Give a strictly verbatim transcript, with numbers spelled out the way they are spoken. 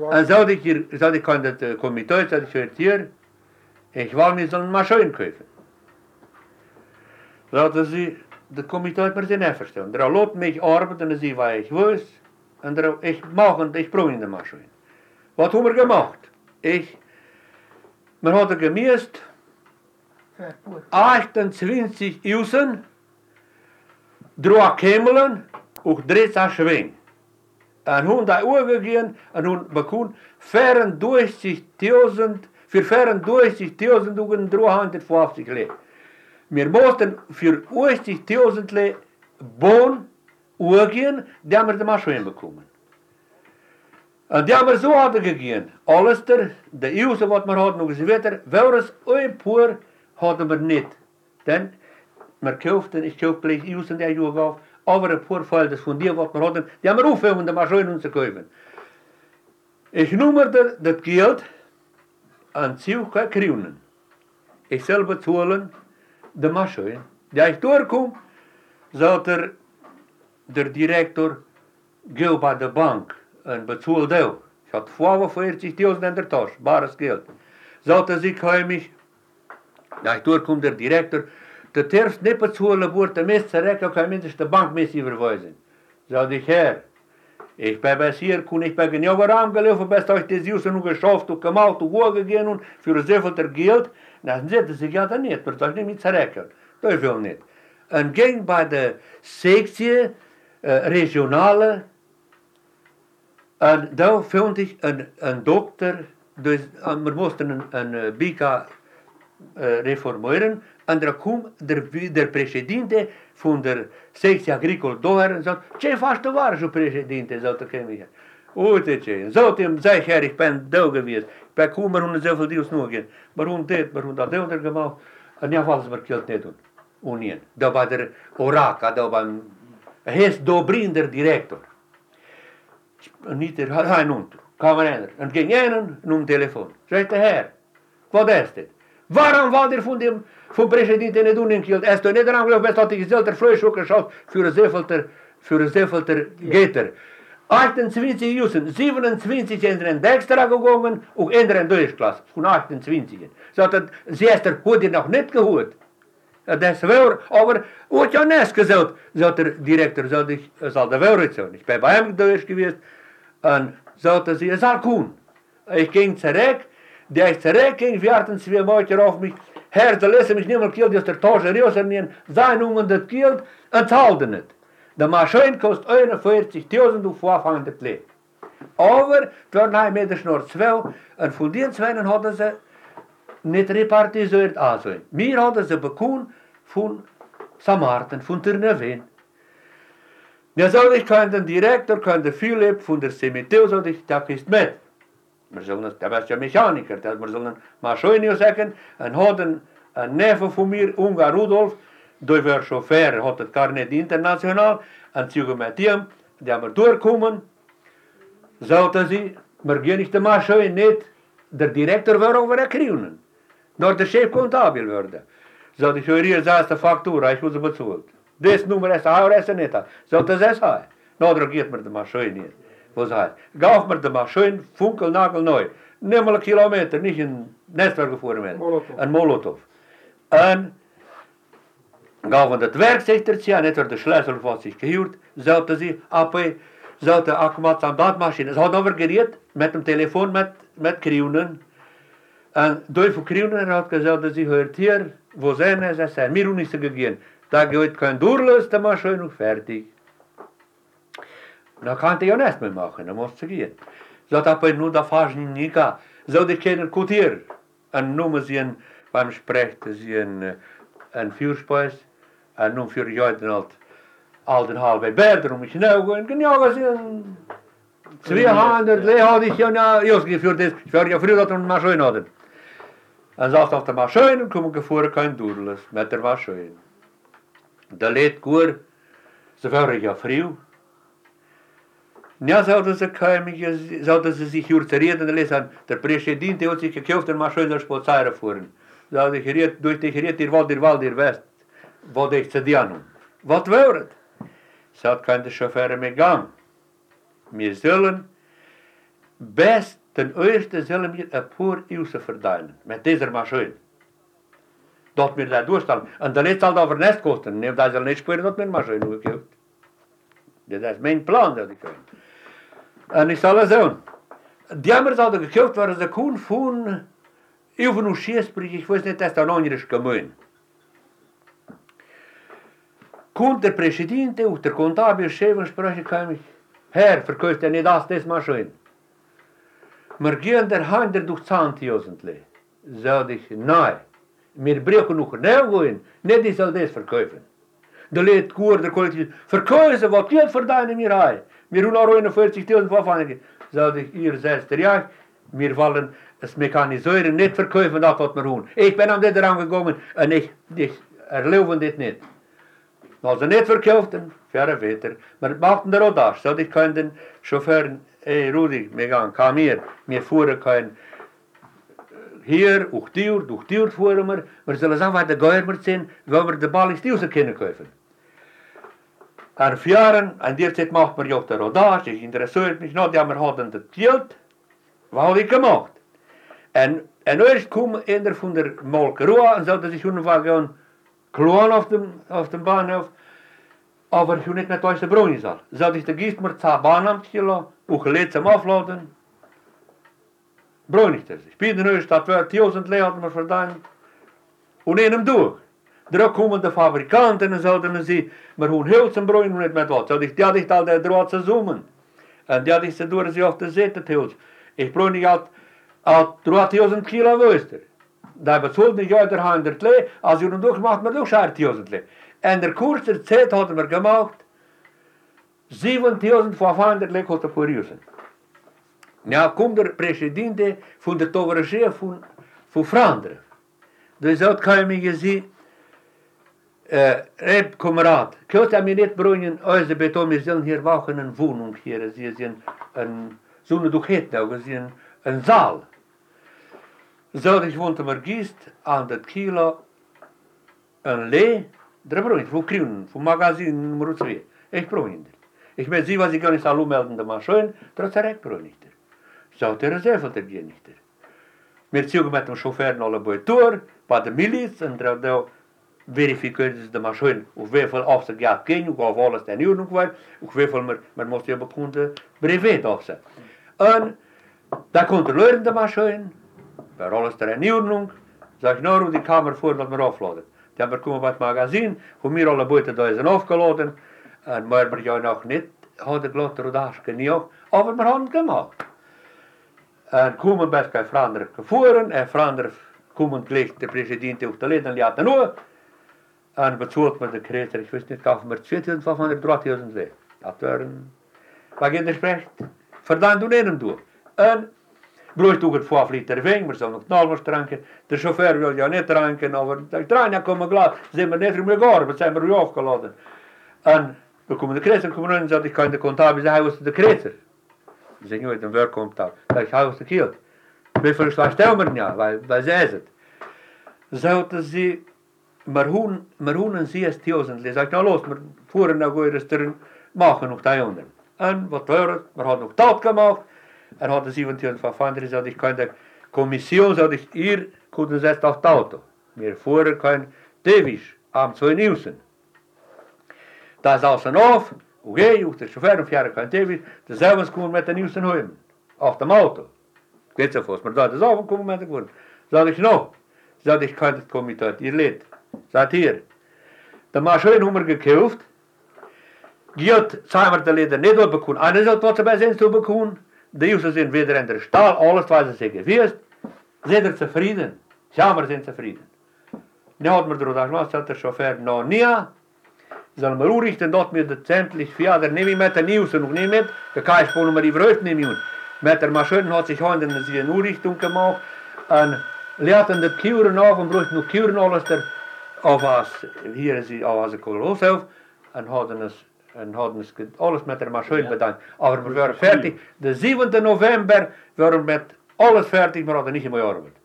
Und sagte ich, hier, sagte ich, kann das Komitee, sagte ich, hört hier, ich will mir so eine Maschine kaufen. Sagte sie, das Komitee hat mir das nicht verstanden. Der lässt mich arbeiten, und sie weiß, ich weiß, und der, ich mache und ich bringe in die Maschine. Was haben wir gemacht? Ich, wir hatten gemisst, achtundzwanzig Usen, drei Kämmeln und dreizehn Schwingen. Und haben da übergegeben und haben bekommen vierunddreißigtausend, für vierunddreißigtausend dreihundertfünfzig Lei. Wir mussten für achtzigtausend Lei Bohnen übergehen, die haben wir die Maschine bekommen. Und die haben wir so hadden gegeben. Alles der, de Usen wat wir hadden, und so weiter, welches ein paar hadden wir nicht. Denn wir kauften, ich kaufte gleich Usen der Jahr auf, aber ein paar Felder von dir, was wir hadden, die haben wir aufgehört, um die Maschine zu kaufen. Ich nummerte das Geld an zwanzig Kronen. Ich soll bezahlen die Maschine. Da ich durchkomme, sollte der Direktor gehen bei der Bank und bezahlt auch. Ich hatte fünfundvierzigtausend in der Tasche, bares Geld. Sollte sie mich, da ich durchkomme, der Direktor, der darfst nicht bezahlen, wird der Mist zurück, kann mindestens die Bank mit überweisen. Sagte ich, Herr, ich bin bis hier, kann ich bin genau angelaufen, bis ich das Jusen noch geschafft und gemacht und hochgegangen und für so viel Geld, dann sagte sie, ja, dann nicht, das nicht mit zurück. Das will nicht. Und ging bei der Sektie, äh, regionale, und da fand ich einen, einen Doktor, dus, wir mussten einen Bika äh, reformieren, und da kam der, der Präsident von der Sektie Agricole daher und sagte, «Tje, fast du warst schon Präsident», sagte er. Oh, tje, sagte ihm, sag Herr, ich bin da gewesen, ich bin gekommen und so viel Dios nur gehen. Warum das, warum das da gemacht, und ja, was wir Geld nicht tun. Und nicht. Da war der Oraka, da war ein, er heißt Dobrin, der Direktor. Niet er, hij noemt, kam er einer. Und ging einen, noemt Telefon. Sagt der Herr, was ist das? Warum war der von dem, vom Präsidenten nicht unkillt? Er ist doch nicht angelaufen, bis hat ich selber Fleisch geschafft für ein Seefelter, für ein Seefelter Gitter. achtundzwanzig Jusen, siebenundzwanzig sind in der Extra gegangen und in der Durchklasse, von achtundzwanzig. Sagt er, sie ist der, hat er noch nicht geholt. Das war, aber hat ja nicht gesagt, sagt der Direktor, sagt ich, soll der Welt sein. Ich bin bei ihm durch gewesen und sagte sie, es soll kommen. Ich ging zurück, der ich zurück ging, warten zwei Leute auf mich, Herr, sie lassen mich nicht mehr Geld aus der Tasche rausnehmen, sie nehmen das Geld und zahlen nicht. Die Maschine kostet einundvierzigtausendfünfhundert Lei. Aber, dann haben wir das nur zwei, und von den zwei hatten sie nicht repartisiert also. Wir hadden ze bekommen von Samarten, von Turneveen. Ja, so ich kann den Direktor, kann der Philipp von der Cemeterie, so ich, da ist mit. Wir sollen, der war ja Mechaniker, das wir sollen Maschine sagen, und hatten ein Neffe von mir, Ungar Rudolf, der war Chauffeur, hat das gar nicht international, und sie mit ihm, die haben wir durchkommen, sagten sie, wir gehen nicht die Maschine nicht, der Direktor war over kriegen. Nur der Chef kontabel wurde. Sagte ich, hier ist die Faktura, ich muss sie bezahlt. Das Nummer ist auch, ist nicht. Sagte, das ist auch. Na, da geht mir die Maschine nicht. Was heißt? Gauf mir die Maschine, funkel, nagel, neu. Nimm mal einen Kilometer, nicht in Netzwerk gefahren mit. Ein Molotow. Und gauf mir das Werkzeug dazu, nicht für den Schlüssel, was ich gehört, sagte sie, Appe, sagte, Akkumat an Badmaschine. Es hat aber geredet, mit dem Telefon, mit, mit Kriunen. Und durch von Kriunen hat gesagt, dass sie hört hier, wo sind es, es ist mir auch nicht so gegeben. Da geht kein Durchlass, der Maschine und fertig. Da kann ich ja nichts mehr machen, da muss sie gehen. Sagt aber nur, da fahre ich nicht an. Sagt ich keinen Kutier. Und nun sie ein, beim Sprech, sie ein, ein Fürspeis, und nun für Jäuten halt, alten halbe Bäder, um mich schnell gehen, genau, sie ein, zweihundert, Lei hatte ich ja, ja, für das, ich war ja früher, dass wir eine Maschine hatten. Und sagt auf der Maschine, kommen gefahren kein Durchlass, mit der Maschine. Da lädt gut, so war ich ja früh. Ja, sagte sie, kein, sagte sie sich hier zu reden, der Präsident hat sich gekauft, der Maschine als Polizei fahren. Sagte ich, red, durch dich redet ihr Wald, ihr Wald, ihr West, was ich zu dir. Was wäre? Sagt kein Chauffeur mehr gehen. Wir sollen best Ten eerste zullen we een paar uren verdienen met deze machine. Dat we dat doorstellen. En dan zal dat voor nest kosten. Nee, dat zal niet spelen dat mijn machine gekoopt. Dat is mijn plan dat ik kan. En ik zal het doen. Die anderen hadden gekoopt waar ze kon van even een scheesbrug, ik weet niet, dat is een andere gemeente. Kon de president of de contabele chef spreken kwam ik, Herr, verkoopt hij niet als deze machine. Maar geen er handen door zwantigduizend le. Zou ik, nee, wir breken nog nou gaan, niet die zal deze verkopen. De leed koer, de collectief, verkozen wat geld verdienen wir hij. Wir doen al eenenveertigduizend waarvan zou ik hier zesde jaar, wir willen het mechaniseren niet verkopen dat wat we doen. Ik ben aan dit eraan gekomen en ik, ik erlauwen dit niet. Als ze niet verkochten, verre beter. Maar het maakte er ook dat. Zodat ik kan den chauffeur, hey Rudi, we gaan, kom hier, wir voeren kan hier, ook duur, ook duur voeren maar, maar zullen zeggen waar de geurbert zijn, waar we de bal stil ze kunnen kopen. En jaren, en die tijd maakt men ook de rodage, ik interesseert mich nog, ja, we hadden het geld, wat had ik gemaakt? En, en eerst kwam een van de molkeroa en zouden zich hun gaan kloon op de, op de bahnhof, aber je niet met deze bronnen zal. Zou ik de giest maar twee bahnamtje ook geleid hem afladen, bronnen er zich. Spieden eerst dat we duizend lee hadden we verdaan, en in hem door. Daar komen de fabrikanten en zouden ze, maar hoe heel zijn bronnen niet met wat. Zou ik die had ik al de droogte zoomen. En die had ik ze door ze op de zitten teelt. Ik brood niet al, al drieduizend kilo wooster. Dat bezult niet uit de honderd lee, als je hem doorgemaakt, maar ook zesduizend lee. En de kortste tijd hadden we gemaakt, zevenduizend vijfhonderd lee kost per uur. Nou komt de president van de toverchef van, van Vlaanderen. Dus dat kan je me gezien, uh, hey, kameraad, kunt je me niet brengen uit de beton, we zullen hier wachten een woning hier, het is een, een zo'n doegheid nou, het is een, een zaal. Zou ik want maar giest aan dat kilo een lee, daar brengen, voor kruinen, voor magazine nummer twee. Ik brengen er. Ik ben zie wat ik kan is al melden de machine, dat is direct brengen er. Zou de reserve er geen niet er. Wir zogen met een chauffeur naar de boeitoor, bij de militie, en daar verificeerden ze de machine, of hoeveel af ze geld kennen, of alles ten uur nog wel, of hoeveel maar, maar moest je op de brevet afzetten. En daar controleren de machine, bij alles ter in ordnung, zeg ik nou die kamer voor dat we afladen. Die hebben komen bij het magazine, hoe meer alle buiten daar zijn afgeladen, en maar we jou nog niet hadden gelaten, rodage niet op, maar we hadden het gemaakt. En komen best bij Vlaanderen gevoeren, en Vlaanderen komen gleich de president op de leden laten nu, en bezult met de kreter, ik wist niet, gaf maar tweeduizend vijfhonderd, drieduizend lee. Dat waren, wat je er spreekt, verdaan doen in hem door. En bloeit ook het vijf liter wijn, maar zal nog nalmers dranken. De chauffeur wil jou niet dranken, over de trein komen klaar, zijn we niet meer gehoord, we zijn weer afgeladen. En we komen de kreter komen in, en ik kan de contabel zeggen, hij was de kreter. Ze zeggen nooit een werk komt daar, dat ik hij was de kielt. Hoeveel slag stel maar niet, waar, waar zij het. Zouden ze, maar hoe, maar hoe een zesduizend, zeg ik nou los, maar voeren nou goeie restaurant, maken nog die onder. En wat horen, we hadden nog taal gemaakt, en hadden zevenduizend vijfhonderd, dat ik kan de commissie, zou ik hier kunnen zetten op de auto. Meer voeren kan Davies, aan twee nieuwsen. Dat is als een af, oké, je hoeft de chauffeur of jaren kan Davies, dezelfde komen met de nieuwsen houden, op de auto. Ik weet zo vast, maar dat is af komen met de gewoon. Zou ik nou, zou ik kan het comité hier leed. Zat hier. De machine nummer gekauft, geld zijn we de leden niet op bekoen. En is dat wat ze bij zijn te bekoen? De juisten zijn weer in de staal, alles wat ze zeggen geweest. Zijn er tevreden? Jammer zijn tevreden. Nu hadden we er ook nog dat de chauffeur nou niet. Zullen we ook richten dat met de zendlich verder niet met de nieuwste nog niet met. De kaarspolen maar die verhuist niet meer. Met de machine had zich handen in een oerrichting gemaakt. En laten de kuren af en brachten nog kuren alles er. Of als, hier is hij, als ik al zelf. En hadden het, en hadden het alles met de machine gedaan. Maar we waren fertig. De zevende november waren we met alles fertig, maar hadden niet meer gearbeid.